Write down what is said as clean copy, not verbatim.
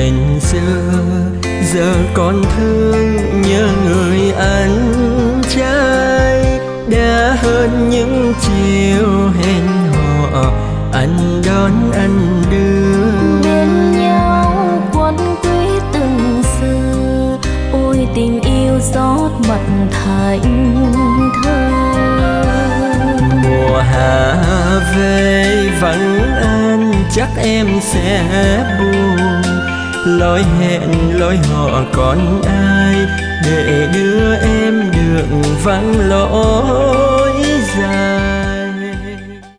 tình xưa, giờ còn thương nhớ người anh trai. Đã hơn những chiều hẹn hò, anh đón anh đưa bên nhau quấn quýt từng xưa. Ôi tình yêu rót mật thành thơ. Mùa hạ về vắng anh chắc em sẽ buồn. Lối hẹn lối hò còn ai để đưa em đường vắng lối dài.